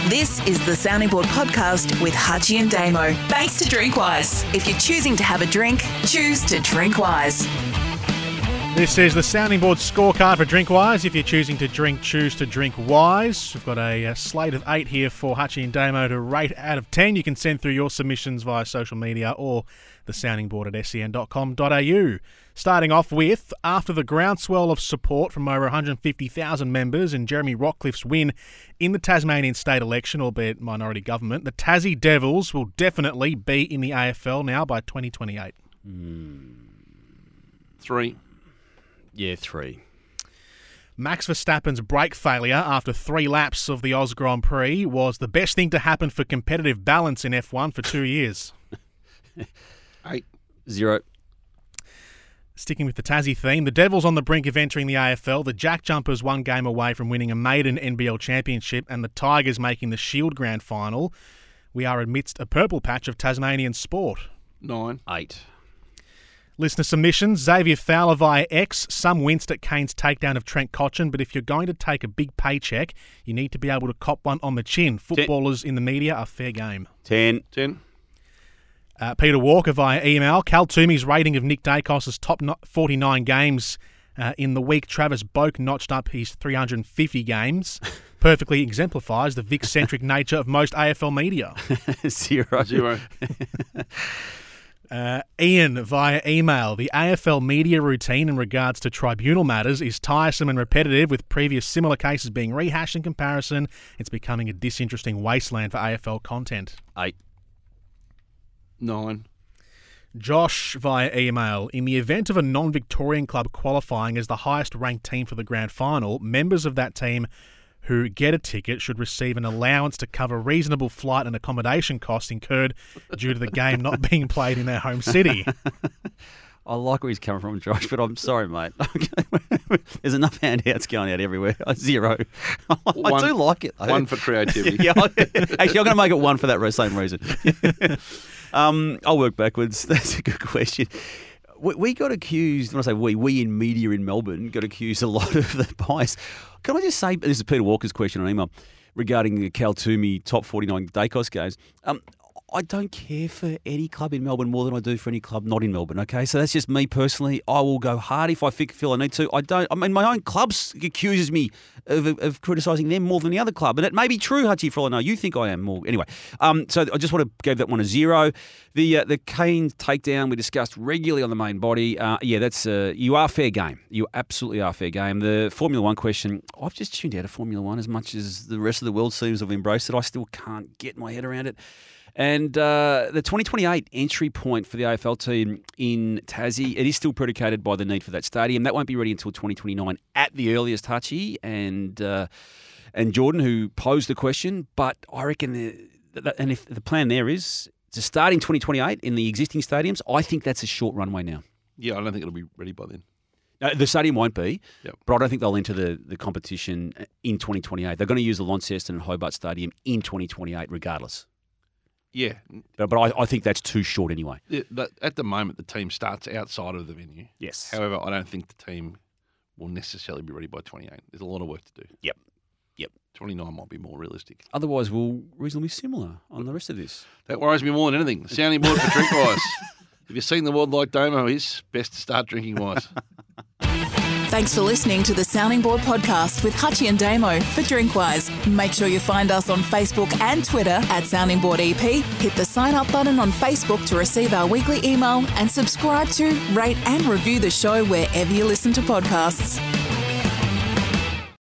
This is the Sounding Board podcast with Hutchie and Damo. Thanks to Drinkwise. If you're choosing to have a drink, choose to drink wise. This is the Sounding Board scorecard for Drinkwise. If you're choosing to drink, choose to drink wise. We've got a slate of 8 here for Hutchie and Damo to rate out of 10. You can send through your submissions via social media or the soundingboard at sen.com.au. Starting off with, after the groundswell of support from over 150,000 members and Jeremy Rockliff's win in the Tasmanian state election, albeit minority government, the Tassie Devils will definitely be in the AFL now by 2028. 3. Yeah, 3. Max Verstappen's brake failure after 3 laps of the Oz Grand Prix was the best thing to happen for competitive balance in F1 for 2 years. 8. 0. Sticking with the Tassie theme, the Devils on the brink of entering the AFL, the Jack Jumpers 1 game away from winning a maiden NBL championship, and the Tigers making the Shield Grand Final. We are amidst a purple patch of Tasmanian sport. 9. 8. Listener submissions, Xavier Fowler via X. Some winced at Kane's takedown of Trent Cotchin, but if you're going to take a big paycheck, you need to be able to cop one on the chin. Footballers in the media are fair game. 10. 10. Peter Walker via email. Cal Toomey's rating of Nick Dacos' top 49 games in the week. Travis Boak notched up his 350 games. Perfectly exemplifies the Vic-centric nature of most AFL media. 0. 0. Ian via email. The AFL media routine in regards to tribunal matters is tiresome and repetitive, with previous similar cases being rehashed in comparison. It's becoming a disinteresting wasteland for AFL content. 8. 9. Josh via email. In the event of a non-Victorian club qualifying as the highest ranked team for the grand final, members of that team who get a ticket should receive an allowance to cover reasonable flight and accommodation costs incurred due to the game not being played in their home city. I like where he's coming from, Josh, but I'm sorry, mate. There's enough handouts going out everywhere. 0. I do like it, though. 1 for creativity. Yeah, actually, I'm going to make it 1 for that same reason. I'll work backwards. That's a good question. We got accused, when I say we in media in Melbourne got accused a lot of the bias. Can I just say, this is Peter Walker's question on email regarding the Cal Toomey top 49 Dacos games. I don't care for any club in Melbourne more than I do for any club not in Melbourne, okay? So that's just me personally. I will go hard if I feel I need to. My own club accuses me of criticising them more than the other club. And it may be true, Hutchie, for all I know. You think I am more. Anyway, so I just want to give that one a 0. The Kane takedown we discussed regularly on the main body. That's you are fair game. You absolutely are fair game. The Formula 1 question, I've just tuned out of Formula 1 as much as the rest of the world seems to have embraced it. I still can't get my head around it. And the 2028 entry point for the AFL team in Tassie, it is still predicated by the need for that stadium. That won't be ready until 2029 at the earliest, Hutchie and Jordan, who posed the question. But I reckon, and if the plan there is to start in 2028 in the existing stadiums, I think that's a short runway now. Yeah, I don't think it'll be ready by then. The stadium won't be, Yep. But I don't think they'll enter the competition in 2028. They're going to use the Launceston and Hobart Stadium in 2028 regardless. Yeah. But I think that's too short anyway. At the moment, the team starts outside of the venue. Yes. However, I don't think the team will necessarily be ready by 28. There's a lot of work to do. Yep. 29 might be more realistic. Otherwise, we'll reasonably similar on the rest of this. That worries me more than anything. The sounding board for Drinkwise. If you've seen the world like Damo is, best to start drinking wise. Thanks for listening to the Sounding Board podcast with Hutchie and Damo for Drinkwise. Make sure you find us on Facebook and Twitter at Sounding Board EP. Hit the sign up button on Facebook to receive our weekly email and subscribe to, rate and review the show wherever you listen to podcasts.